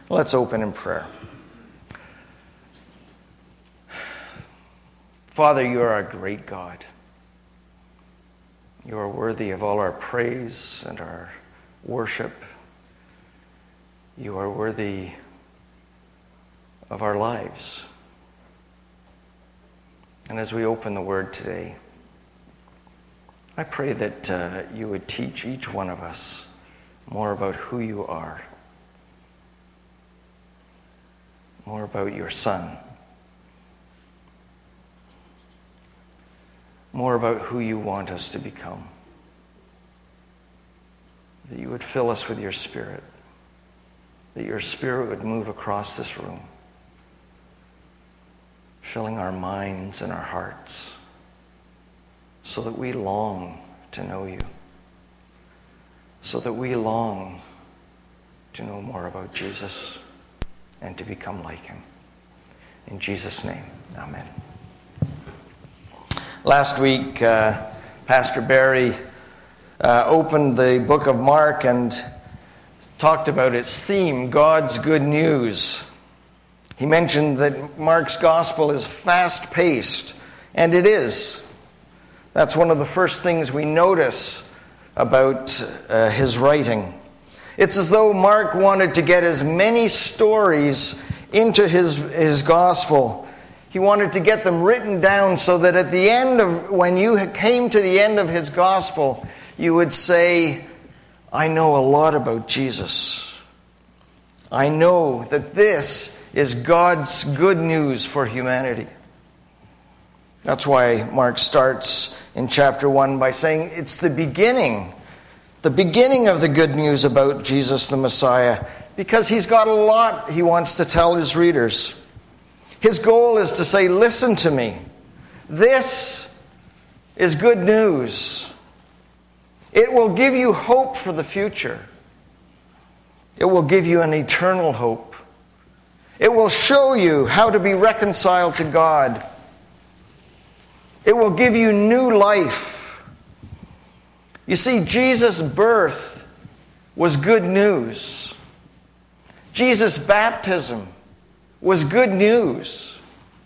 Let's open in prayer. Father, you are a great God. You are worthy of all our praise and our worship. You are worthy of our lives. And as we open the Word today, I pray that you would teach each one of us more about who you are, more about your Son, more about who you want us to become, that you would fill us with your Spirit, that your Spirit would move across this room, filling our minds and our hearts so that we long to know you, so that we long to know more about Jesus and to become like him. In Jesus' name, amen. Last week, Pastor Barry opened the book of Mark and talked about its theme, God's good news. He mentioned that Mark's gospel is fast-paced, and it is. That's one of the first things we notice about his writing. It's as though Mark wanted to get as many stories into his gospel. He wanted to get them written down so that at the end of, when you came to the end of his gospel, you would say, I know a lot about Jesus. I know that this is God's good news for humanity. That's why Mark starts in chapter 1 by saying it's the beginning of the good news about Jesus the Messiah, because he's got a lot he wants to tell his readers. His goal is to say, listen to me. This is good news. It will give you hope for the future. It will give you an eternal hope. It will show you how to be reconciled to God. It will give you new life. You see, Jesus' birth was good news. Jesus' baptism was good news.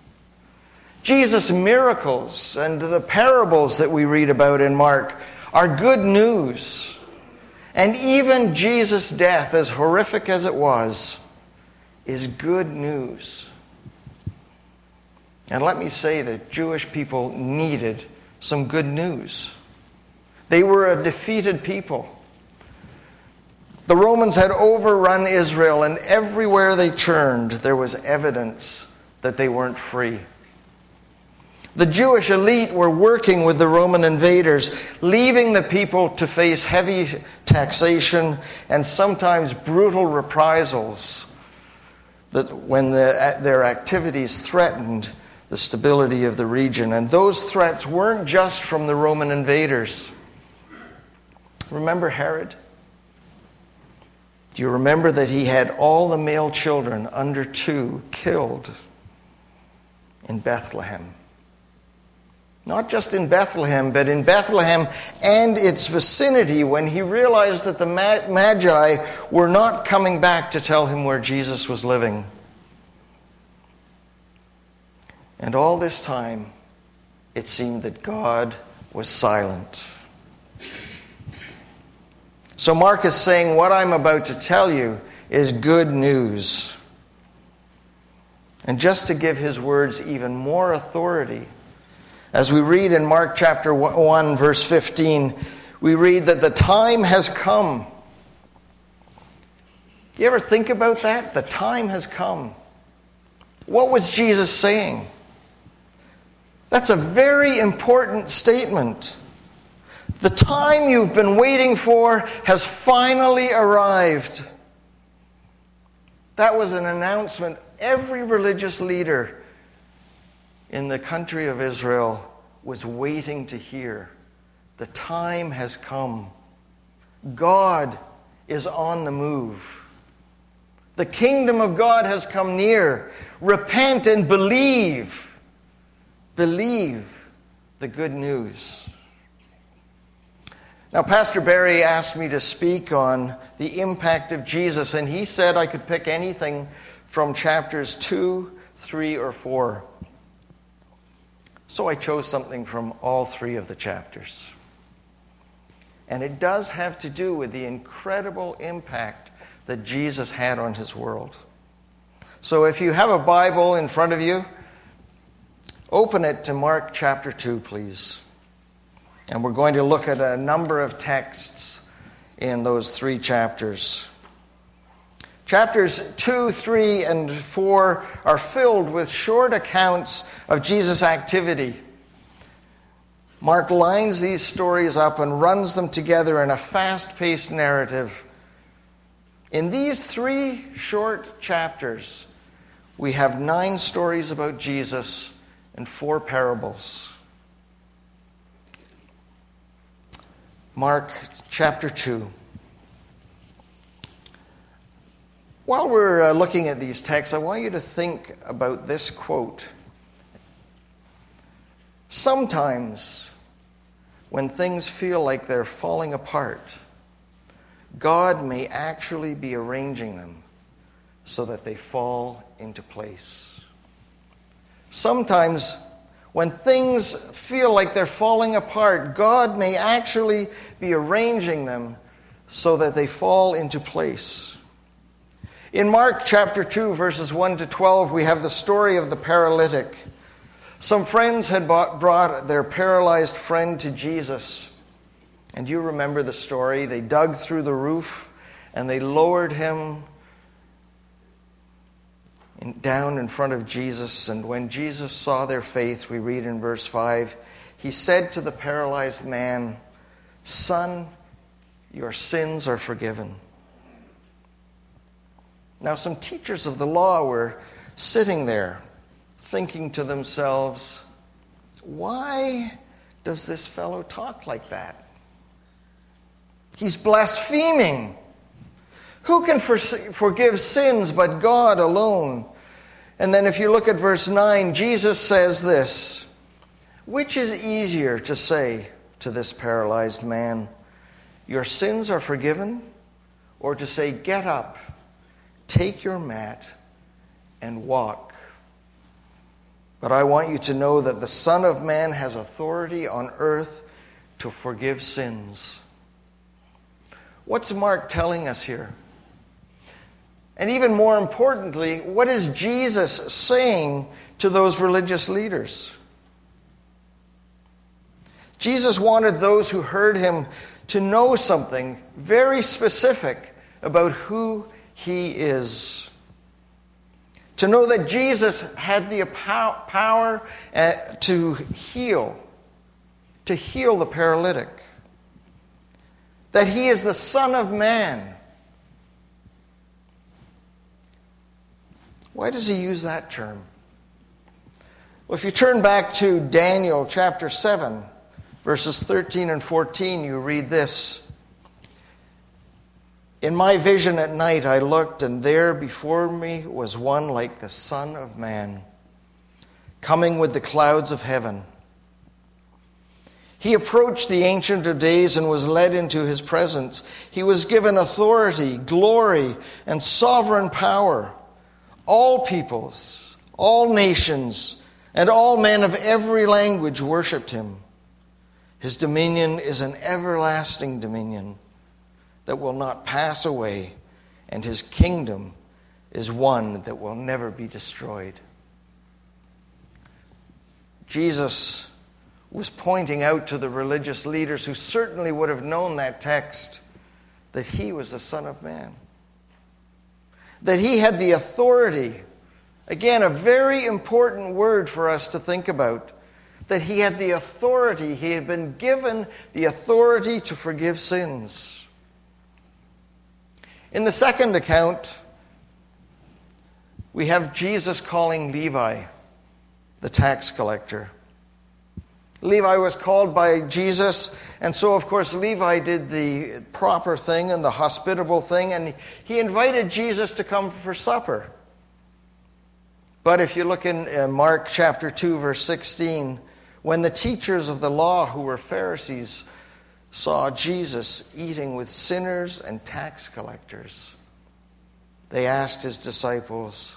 Jesus' miracles and the parables that we read about in Mark are good news. And even Jesus' death, as horrific as it was, is good news. And let me say that Jewish people needed some good news. They were a defeated people. The Romans had overrun Israel, and everywhere they turned, there was evidence that they weren't free. The Jewish elite were working with the Roman invaders, leaving the people to face heavy taxation and sometimes brutal reprisals that when their activities threatened the stability of the region. And those threats weren't just from the Roman invaders. Remember Herod? Do you remember that he had all the male children under 2 killed in Bethlehem? Not just in Bethlehem, but in Bethlehem and its vicinity, when he realized that the Magi were not coming back to tell him where Jesus was living. And all this time, it seemed that God was silent. So Mark is saying, what I'm about to tell you is good news. And just to give his words even more authority, as we read in Mark chapter 1, verse 15, we read that the time has come. You ever think about that? The time has come. What was Jesus saying? That's a very important statement. The time you've been waiting for has finally arrived. That was an announcement every religious leader in the country of Israel was waiting to hear. The time has come. God is on the move. The kingdom of God has come near. Repent and believe. Believe the good news. Now, Pastor Barry asked me to speak on the impact of Jesus, and he said I could pick anything from chapters 2, 3, or 4. So I chose something from all 3 of the chapters. And it does have to do with the incredible impact that Jesus had on his world. So if you have a Bible in front of you, open it to Mark chapter 2, please. And we're going to look at a number of texts in those 3 chapters. Chapters 2, 3, and 4 are filled with short accounts of Jesus' activity. Mark lines these stories up and runs them together in a fast-paced narrative. In these 3 short chapters, we have 9 stories about Jesus and 4 parables. Mark chapter 2. While we're looking at these texts, I want you to think about this quote. Sometimes, when things feel like they're falling apart, God may actually be arranging them so that they fall into place. Sometimes, when things feel like they're falling apart, God may actually be arranging them so that they fall into place. In Mark chapter 2, verses 1 to 12, we have the story of the paralytic. Some friends had brought their paralyzed friend to Jesus. And you remember the story. They dug through the roof and they lowered him down in front of Jesus. And when Jesus saw their faith, we read in verse 5, he said to the paralyzed man, "Son, your sins are forgiven." Now some teachers of the law were sitting there thinking to themselves, why does this fellow talk like that? He's blaspheming. Who can forgive sins but God alone? And then if you look at verse 9, Jesus says this, which is easier to say to this paralyzed man, your sins are forgiven, or to say, get up, take your mat, and walk? But I want you to know that the Son of Man has authority on earth to forgive sins. What's Mark telling us here? And even more importantly, what is Jesus saying to those religious leaders? Jesus wanted those who heard him to know something very specific about who he is. To know that Jesus had the power to heal the paralytic. That he is the Son of Man. Why does he use that term? Well, if you turn back to Daniel chapter 7, verses 13 and 14, you read this. In my vision at night I looked, and there before me was one like the Son of Man, coming with the clouds of heaven. He approached the Ancient of Days and was led into his presence. He was given authority, glory, and sovereign power. All peoples, all nations, and all men of every language worshipped him. His dominion is an everlasting dominion that will not pass away, and his kingdom is one that will never be destroyed. Jesus was pointing out to the religious leaders, who certainly would have known that text, that he was the Son of Man. That he had the authority, again, a very important word for us to think about, that he had the authority, he had been given the authority to forgive sins. In the second account, we have Jesus calling Levi, the tax collector. Levi was called by Jesus, and so, of course, Levi did the proper thing and the hospitable thing, and he invited Jesus to come for supper. But if you look in Mark chapter 2, verse 16, when the teachers of the law, who were Pharisees, saw Jesus eating with sinners and tax collectors, they asked his disciples,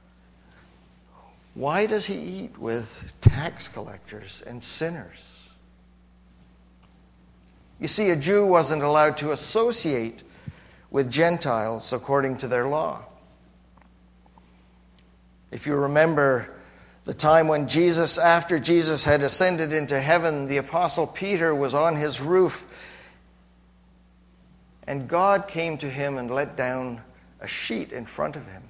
"Why does he eat with tax collectors and sinners?" You see, a Jew wasn't allowed to associate with Gentiles according to their law. If you remember the time when after Jesus had ascended into heaven, the Apostle Peter was on his roof, and God came to him and let down a sheet in front of him.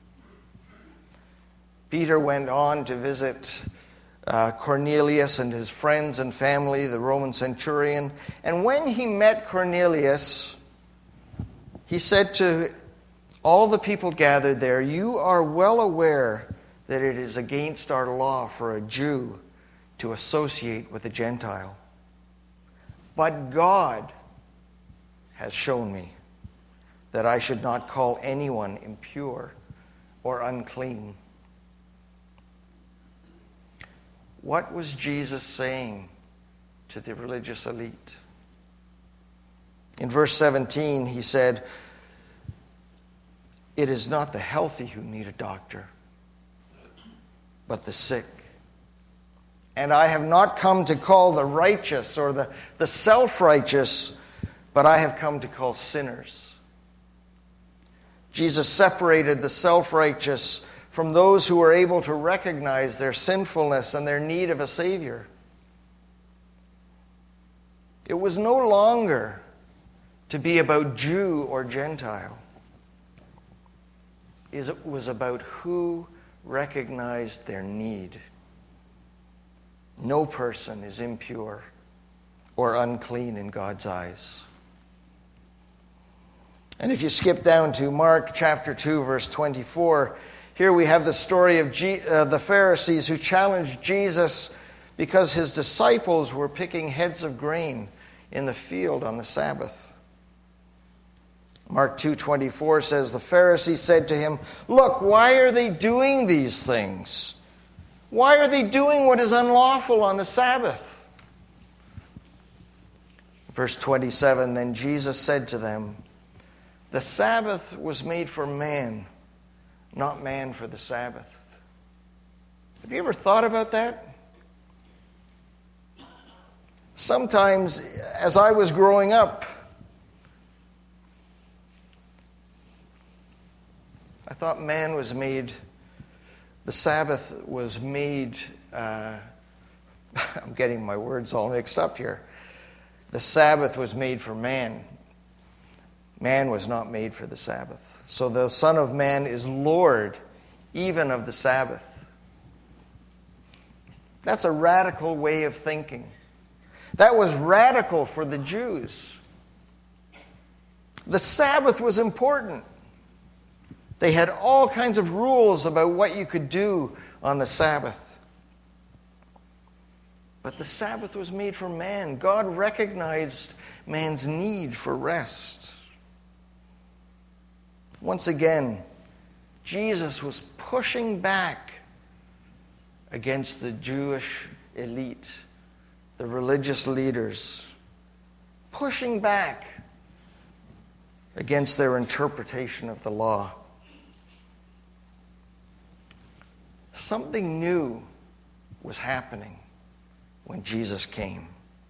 Peter went on to visit Cornelius and his friends and family, the Roman centurion. And when he met Cornelius, he said to all the people gathered there, "You are well aware that it is against our law for a Jew to associate with a Gentile. But God has shown me that I should not call anyone impure or unclean." What was Jesus saying to the religious elite? In verse 17, he said, "It is not the healthy who need a doctor, but the sick. And I have not come to call the righteous or the self-righteous, but I have come to call sinners." Jesus separated the self-righteous from those who were able to recognize their sinfulness and their need of a Savior. It was no longer to be about Jew or Gentile. It was about who recognized their need. No person is impure or unclean in God's eyes. And if you skip down to Mark chapter 2, verse 24, here we have the story of the Pharisees who challenged Jesus because his disciples were picking heads of grain in the field on the Sabbath. Mark 2:24 says, "The Pharisees said to him, 'Look, why are they doing these things? Why are they doing what is unlawful on the Sabbath?' Verse 27, "Then Jesus said to them, 'The Sabbath was made for man, not man for the Sabbath.'" Have you ever thought about that? Sometimes, as I was growing up, I thought the Sabbath was made, I'm getting my words all mixed up here. The Sabbath was made for man. Man was not made for the Sabbath. So the Son of Man is Lord even of the Sabbath. That's a radical way of thinking. That was radical for the Jews. The Sabbath was important. They had all kinds of rules about what you could do on the Sabbath. But the Sabbath was made for man. God recognized man's need for rest. Once again, Jesus was pushing back against the Jewish elite, the religious leaders, pushing back against their interpretation of the law. Something new was happening when Jesus came.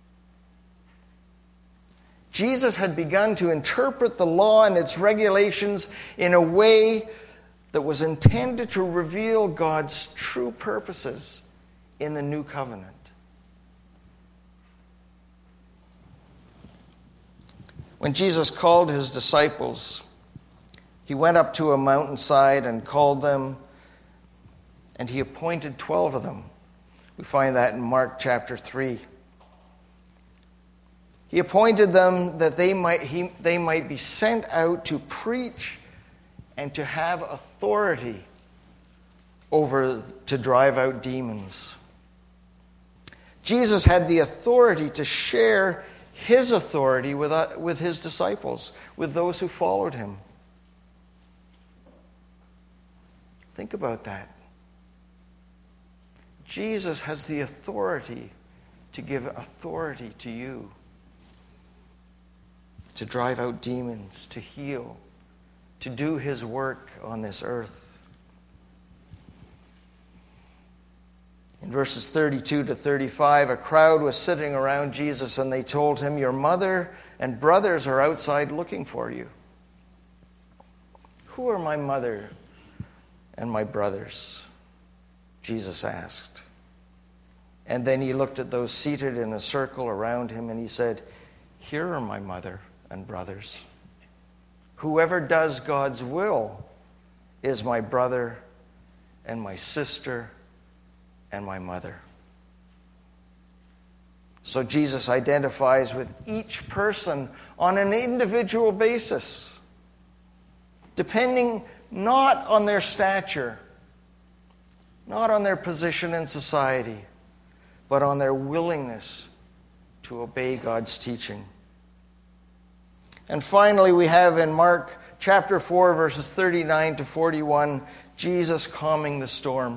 Jesus had begun to interpret the law and its regulations in a way that was intended to reveal God's true purposes in the new covenant. When Jesus called his disciples, he went up to a mountainside and called them, and he appointed 12 of them. We find that in Mark chapter 3. He appointed them that they might be sent out to preach and to have authority to drive out demons. Jesus had the authority to share his authority with his disciples, with those who followed him. Think about that. Jesus has the authority to give authority to you. to drive out demons, to heal, to do his work on this earth. In verses 32 to 35, a crowd was sitting around Jesus, and they told him, "Your mother and brothers are outside looking for you." "Who are my mother and my brothers?" Jesus asked. And then he looked at those seated in a circle around him, and he said, "Here are my mother and brothers. Whoever does God's will is my brother and my sister and my mother." So Jesus identifies with each person on an individual basis, depending not on their stature, not on their position in society, but on their willingness to obey God's teaching. And finally, we have in Mark chapter 4, verses 39 to 41, Jesus calming the storm.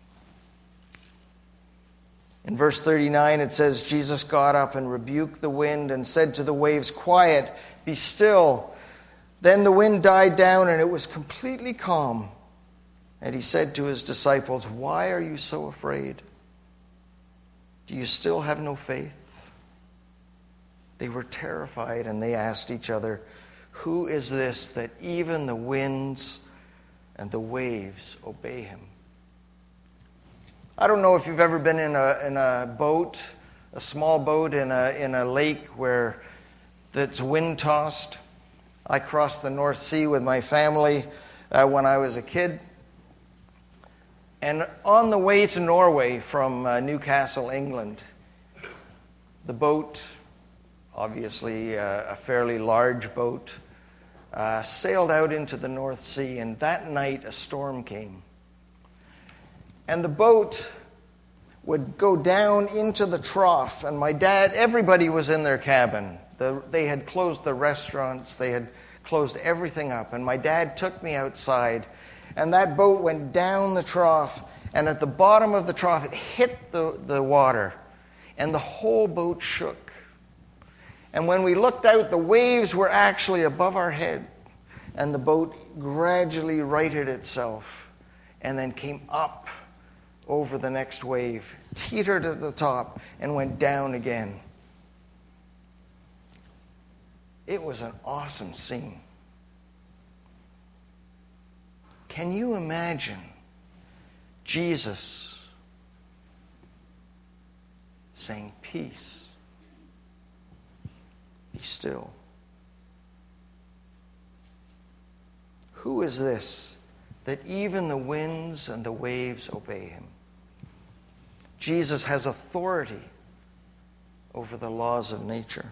In verse 39, it says, Jesus got up and rebuked the wind and said to the waves, "Quiet, be still." Then the wind died down and it was completely calm. And he said to his disciples, "Why are you so afraid? Do you still have no faith?" They were terrified, and they asked each other, "Who is this that even the winds and the waves obey him?" I don't know if you've ever been in a boat, a small boat in a lake that's wind tossed. I crossed the North Sea with my family when I was a kid. And on the way to Norway from Newcastle, England, the boat, obviously a fairly large boat, sailed out into the North Sea, and that night a storm came. And the boat would go down into the trough, and my dad, everybody was in their cabin. They had closed the restaurants, they had closed everything up, and my dad took me outside, and that boat went down the trough, and at the bottom of the trough it hit the water, and the whole boat shook. And when we looked out, the waves were actually above our head, and the boat gradually righted itself and then came up over the next wave, teetered at the top, and went down again. It was an awesome scene. Can you imagine Jesus saying, "Peace, be still"? Who is this that even the winds and the waves obey him? Jesus has authority over the laws of nature.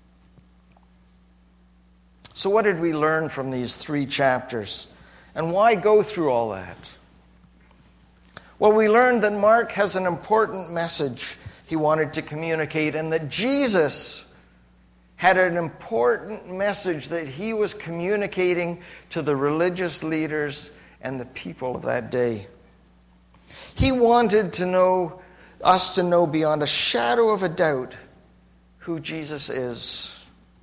So what did we learn from these 3 chapters? And why go through all that? Well, we learned that Mark has an important message he wanted to communicate, and that Jesus had an important message that he was communicating to the religious leaders and the people of that day. He wanted us to know beyond a shadow of a doubt who Jesus is.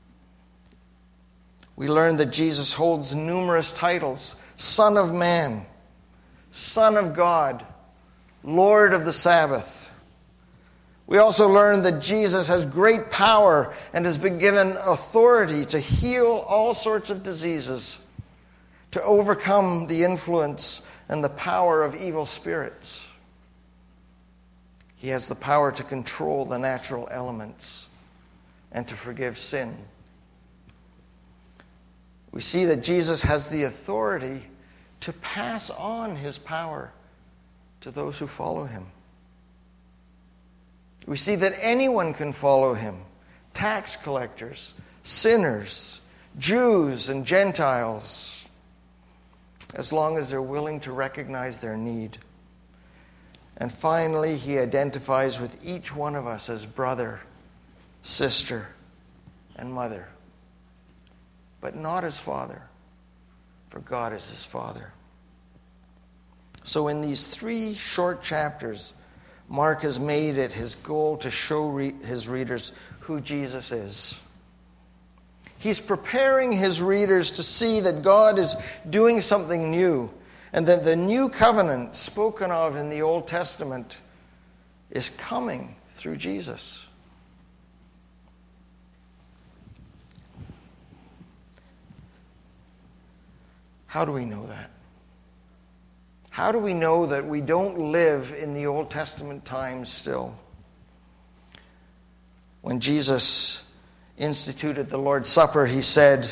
We learned that Jesus holds numerous titles: Son of Man, Son of God, Lord of the Sabbath. We also learned that Jesus has great power and has been given authority to heal all sorts of diseases, to overcome the influence and the power of evil spirits. He has the power to control the natural elements and to forgive sin. We see that Jesus has the authority to pass on his power to those who follow him. We see that anyone can follow him: tax collectors, sinners, Jews and Gentiles, as long as they're willing to recognize their need. And finally, he identifies with each one of us as brother, sister, and mother, but not as father, for God is his Father. So in these 3 short chapters, Mark has made it his goal to show his readers who Jesus is. He's preparing his readers to see that God is doing something new, and that the new covenant spoken of in the Old Testament is coming through Jesus. How do we know that? How do we know that we don't live in the Old Testament times still? When Jesus instituted the Lord's Supper, he said,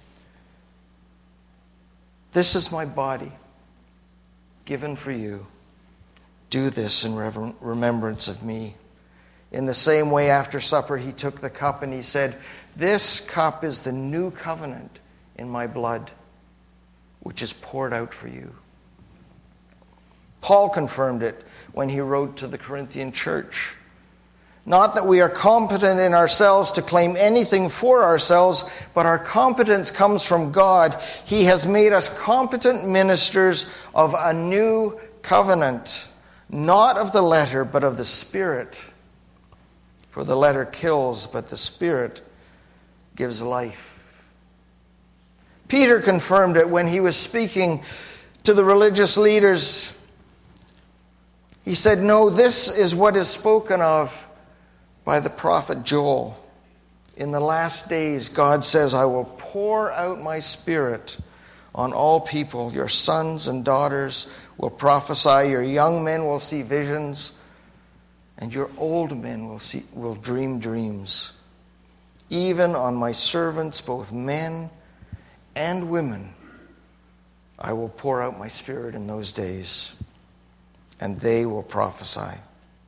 "This is my body given for you. Do this in remembrance of me." In the same way, after supper, he took the cup and he said, "This cup is the new covenant in my blood, which is poured out for you." Paul confirmed it when he wrote to the Corinthian church. Not that we are competent in ourselves to claim anything for ourselves, but our competence comes from God. He has made us competent ministers of a new covenant, not of the letter, but of the Spirit. For the letter kills, but the Spirit gives life. Peter confirmed it when he was speaking to the religious leaders. He said, "No, this is what is spoken of by the prophet Joel. In the last days, God says, I will pour out my Spirit on all people. Your sons and daughters will prophesy. Your young men will see visions. And your old men will dream dreams. Even on my servants, both men and women, I will pour out my Spirit in those days, and they will prophesy."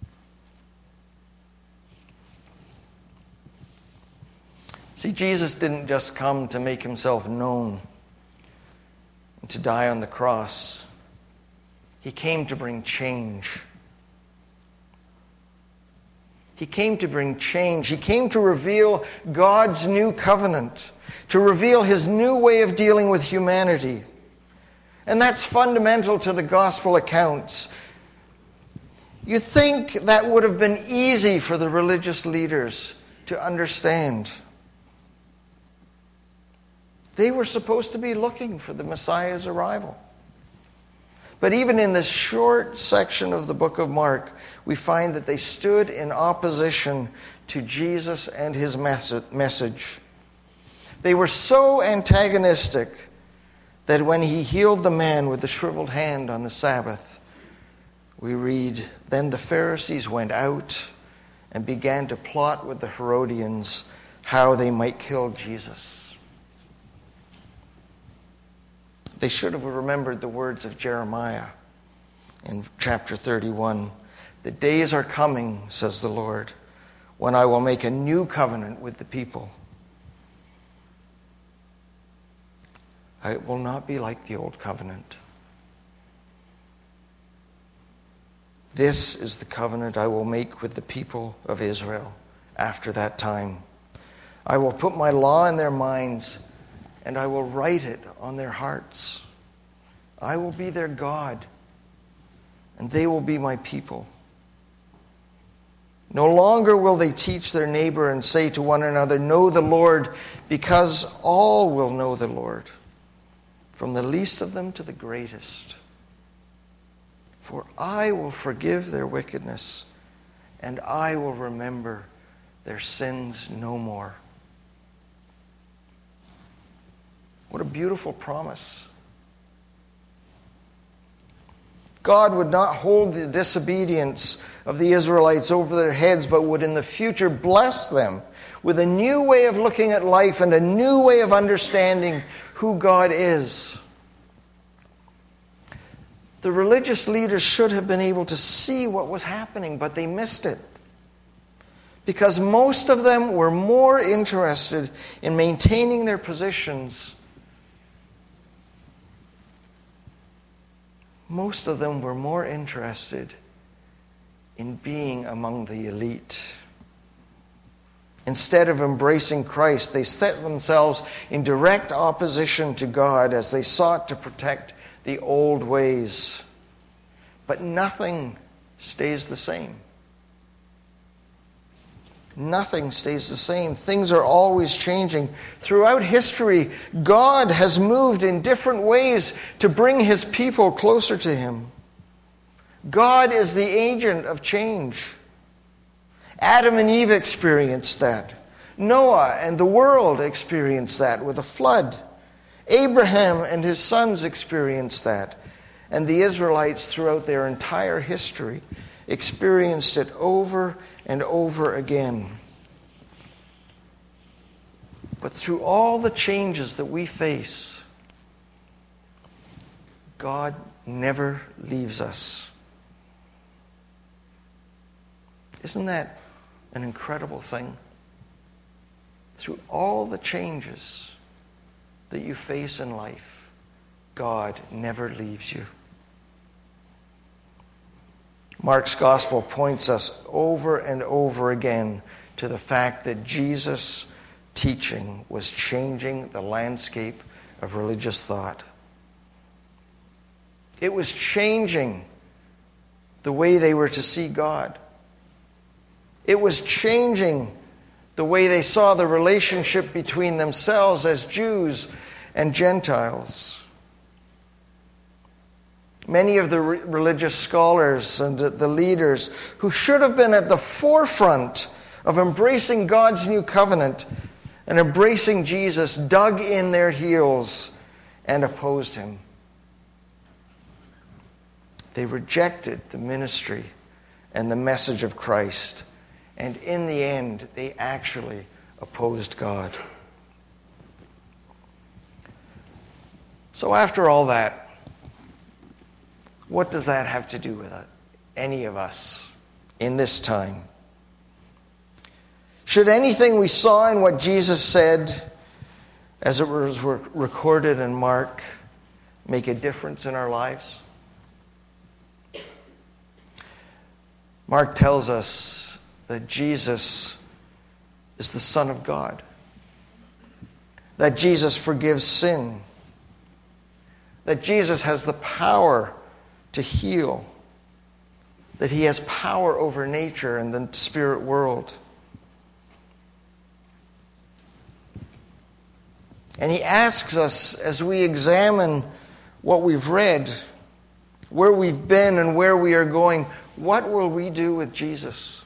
See, Jesus didn't just come to make himself known and to die on the cross. He came to bring change. He came to bring change. He came to reveal God's new covenant, to reveal his new way of dealing with humanity. And that's fundamental to the gospel accounts. You'd think that would have been easy for the religious leaders to understand. They were supposed to be looking for the Messiah's arrival. But even in this short section of the book of Mark, we find that they stood in opposition to Jesus and his message. They were so antagonistic that when he healed the man with the shriveled hand on the Sabbath, we read, "Then the Pharisees went out and began to plot with the Herodians how they might kill Jesus." They should have remembered the words of Jeremiah in chapter 31. "The days are coming, says the Lord, when I will make a new covenant with the people. It will not be like the old covenant. This is the covenant I will make with the people of Israel after that time. I will put my law in their minds, and I will write it on their hearts. I will be their God, and they will be my people. No longer will they teach their neighbor and say to one another, 'Know the Lord,' because all will know the Lord, from the least of them to the greatest. For I will forgive their wickedness, and I will remember their sins no more." What a beautiful promise. God would not hold the disobedience of the Israelites over their heads, but would in the future bless them with a new way of looking at life and a new way of understanding who God is. The religious leaders should have been able to see what was happening, but they missed it. Because most of them were more interested in maintaining their positions. Most of them were more interested in being among the elite. Instead of embracing Christ, they set themselves in direct opposition to God as they sought to protect the old ways. But nothing stays the same. Nothing stays the same. Things are always changing. Throughout history, God has moved in different ways to bring his people closer to him. God is the agent of change. Adam and Eve experienced that. Noah and the world experienced that with a flood. Abraham and his sons experienced that. And the Israelites throughout their entire history experienced it over and over again. But through all the changes that we face, God never leaves us. Isn't that an incredible thing? Through all the changes that you face in life, God never leaves you. Mark's gospel points us over and over again to the fact that Jesus' teaching was changing the landscape of religious thought. It was changing the way they were to see God. It was changing the way they saw the relationship between themselves as Jews and Gentiles. Many of the religious scholars and the leaders who should have been at the forefront of embracing God's new covenant and embracing Jesus dug in their heels and opposed him. They rejected the ministry and the message of Christ, and in the end, they actually opposed God. So after all that, what does that have to do with any of us in this time? Should anything we saw in what Jesus said, as it was recorded in Mark, make a difference in our lives? Mark tells us that Jesus is the Son of God, that Jesus forgives sin, that Jesus has the power to heal, that he has power over nature and the spirit world. And he asks us, as we examine what we've read, where we've been and where we are going, what will we do with Jesus?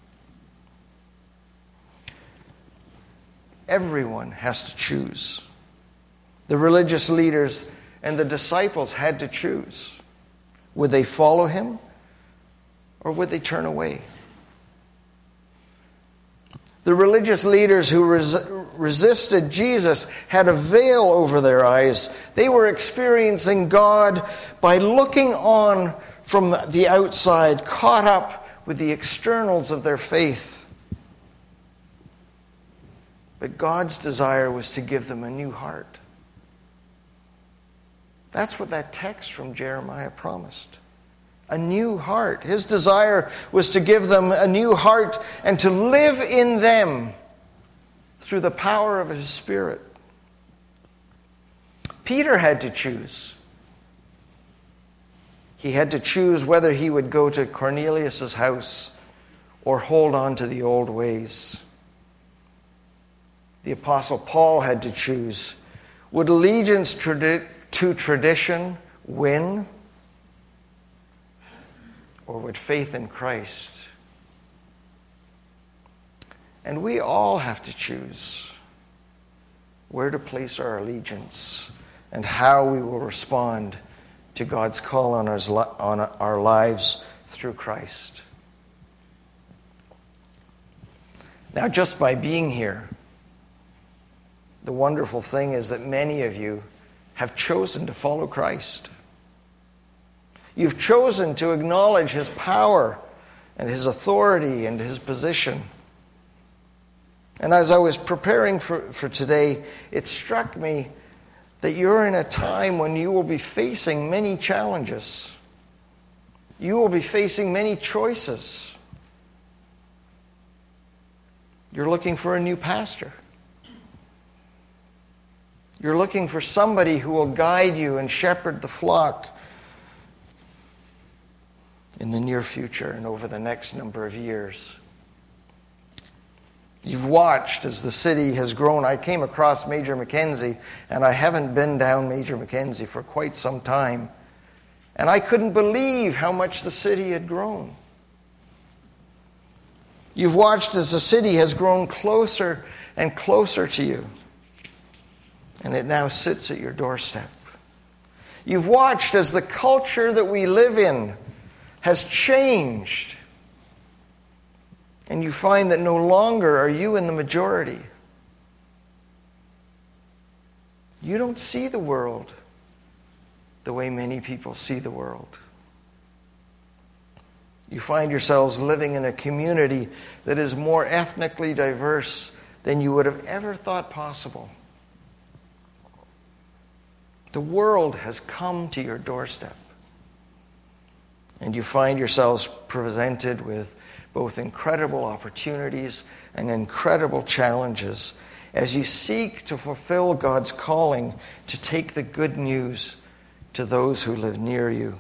Everyone has to choose. The religious leaders and the disciples had to choose. Would they follow him or would they turn away? The religious leaders who resisted Jesus had a veil over their eyes. They were experiencing God by looking on from the outside, caught up with the externals of their faith. But God's desire was to give them a new heart. That's what that text from Jeremiah promised. A new heart. His desire was to give them a new heart and to live in them through the power of his Spirit. Peter had to choose. He had to choose whether he would go to Cornelius' house or hold on to the old ways. The Apostle Paul had to choose. Would allegiance to tradition win? Or would faith in Christ? And we all have to choose where to place our allegiance and how we will respond to God's call on our lives through Christ. Now, just by being here, the wonderful thing is that many of you have chosen to follow Christ. You've chosen to acknowledge his power and his authority and his position. And as I was preparing for today, it struck me that you're in a time when you will be facing many challenges. You will be facing many choices. You're looking for a new pastor. You're looking for somebody who will guide you and shepherd the flock in the near future and over the next number of years. You've watched as the city has grown. I came across Major Mackenzie, and I haven't been down Major Mackenzie for quite some time. And I couldn't believe how much the city had grown. You've watched as the city has grown closer and closer to you, and it now sits at your doorstep. You've watched as the culture that we live in has changed, and you find that no longer are you in the majority. You don't see the world the way many people see the world. You find yourselves living in a community that is more ethnically diverse than you would have ever thought possible. The world has come to your doorstep. And you find yourselves presented with both incredible opportunities and incredible challenges as you seek to fulfill God's calling to take the good news to those who live near you.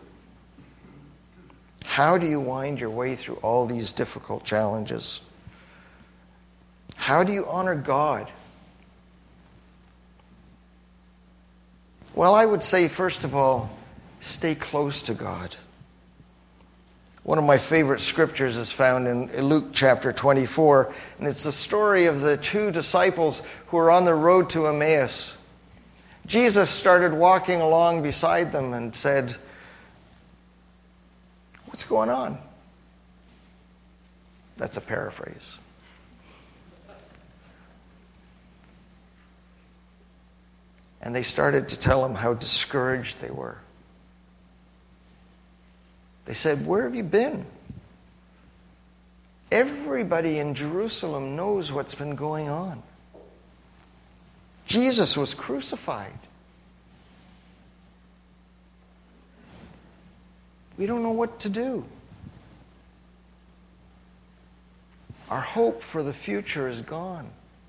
How do you wind your way through all these difficult challenges? How do you honor God? Well, I would say, first of all, stay close to God. One of my favorite scriptures is found in Luke chapter 24, and it's the story of the two disciples who are on the road to Emmaus. Jesus started walking along beside them and said, "What's going on?" That's a paraphrase. And they started to tell him how discouraged they were. They said, "Where have you been? Everybody in Jerusalem knows what's been going on. Jesus was crucified. We don't know what to do. Our hope for the future is gone."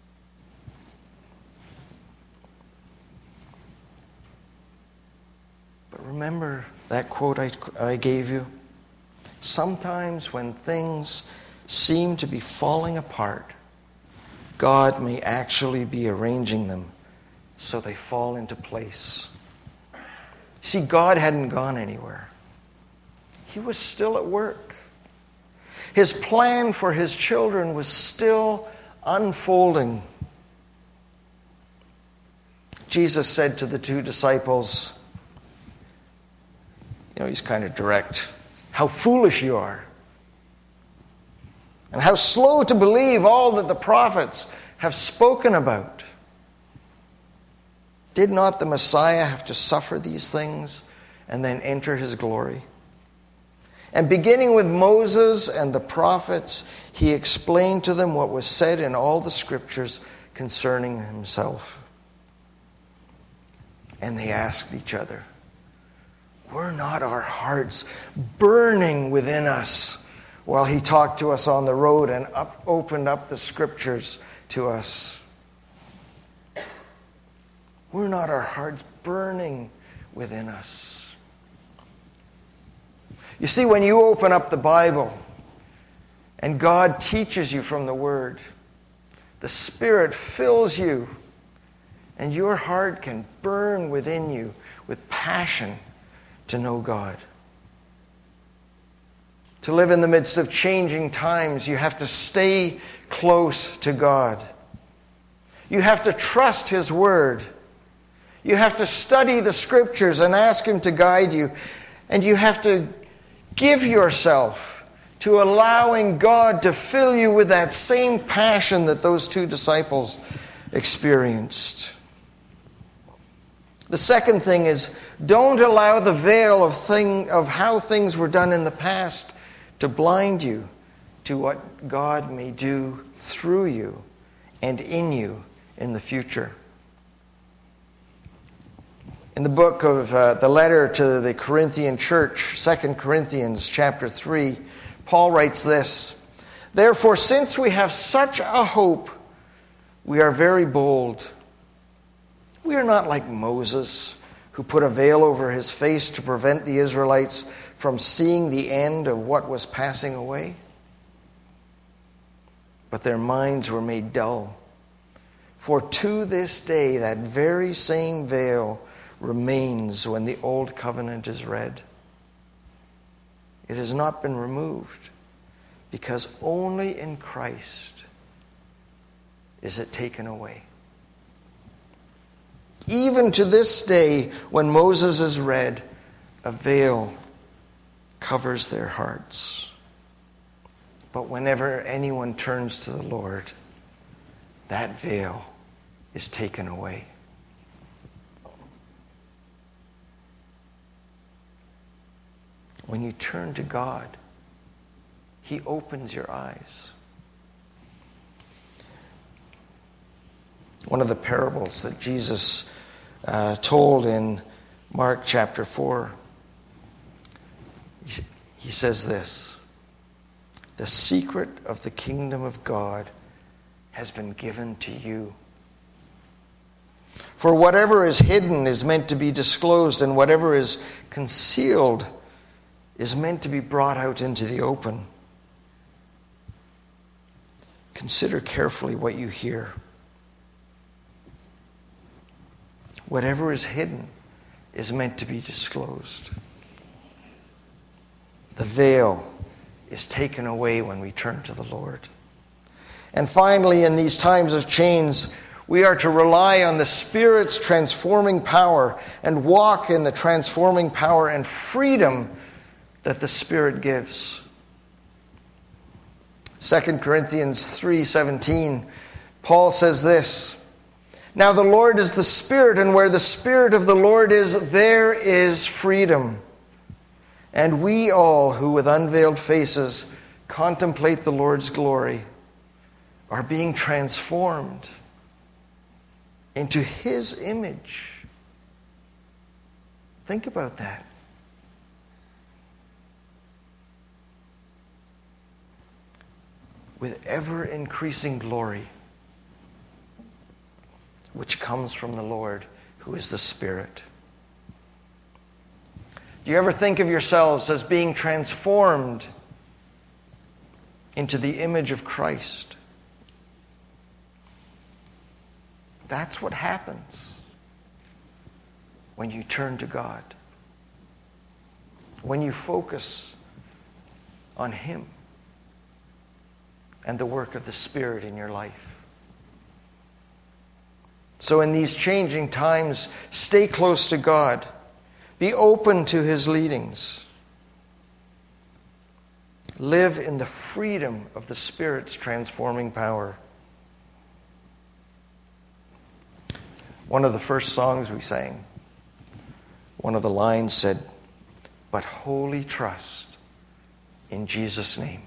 But remember that quote I gave you? Sometimes when things seem to be falling apart, God may actually be arranging them so they fall into place. See, God hadn't gone anywhere. He was still at work. His plan for his children was still unfolding. Jesus said to the two disciples, he's kind of direct, "How foolish you are, and how slow to believe all that the prophets have spoken about. Did not the Messiah have to suffer these things and then enter his glory?" And beginning with Moses and the prophets, he explained to them what was said in all the scriptures concerning himself. And they asked each other, "Were not our hearts burning within us while he talked to us on the road and opened up the scriptures to us?" Were not our hearts burning within us? You see, when you open up the Bible and God teaches you from the Word, the Spirit fills you and your heart can burn within you with passion to know God. To live in the midst of changing times, you have to stay close to God. You have to trust His Word. You have to study the Scriptures and ask Him to guide you. And you have to give yourself to allowing God to fill you with that same passion that those two disciples experienced. The second thing is, don't allow the veil of how things were done in the past to blind you to what God may do through you and in you in the future. In the book of the letter to the Corinthian church, 2 Corinthians chapter 3, Paul writes this, "Therefore, since we have such a hope, we are very bold. We are not like Moses, who put a veil over his face to prevent the Israelites from seeing the end of what was passing away. but their minds were made dull. For to this day that very same veil remains when the old covenant is read. It has not been removed, because only in Christ is it taken away. Even to this day, when Moses is read, a veil covers their hearts. But whenever anyone turns to the Lord, that veil is taken away. When you turn to God, He opens your eyes. One of the parables that Jesus told in Mark chapter 4, he says this: "The secret of the kingdom of God has been given to you. For whatever is hidden is meant to be disclosed, and whatever is concealed is meant to be brought out into the open. Consider carefully what you hear. Whatever is hidden is meant to be disclosed." The veil is taken away when we turn to the Lord. And finally, in these times of change, we are to rely on the Spirit's transforming power and walk in the transforming power and freedom that the Spirit gives. 2 Corinthians 3:17, Paul says this: "Now the Lord is the Spirit, and where the Spirit of the Lord is, there is freedom. And we all who with unveiled faces contemplate the Lord's glory are being transformed into His image." Think about that. With ever-increasing glory, which comes from the Lord, who is the Spirit. Do you ever think of yourselves as being transformed into the image of Christ? That's what happens when you turn to God, when you focus on Him and the work of the Spirit in your life. So in these changing times, stay close to God. Be open to His leadings. Live in the freedom of the Spirit's transforming power. One of the first songs we sang, one of the lines said, "But wholly trust in Jesus' name."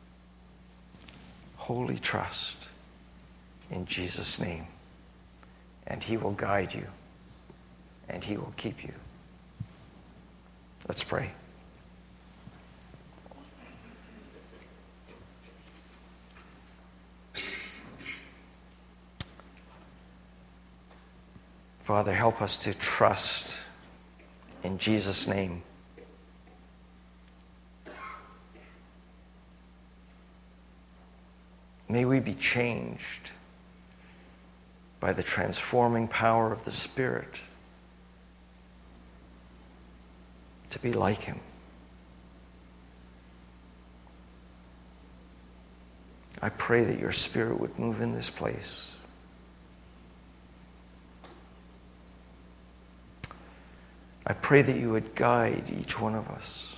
Wholly trust in Jesus' name. And He will guide you, and He will keep you. Let's pray. Father, help us to trust in Jesus' name. May we be changed by the transforming power of the Spirit to be like Him. I pray that your Spirit would move in this place. I pray that you would guide each one of us.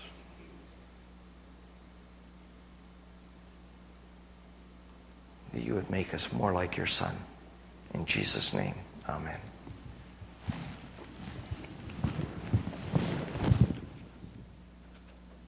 That you would make us more like your Son. In Jesus' name, amen.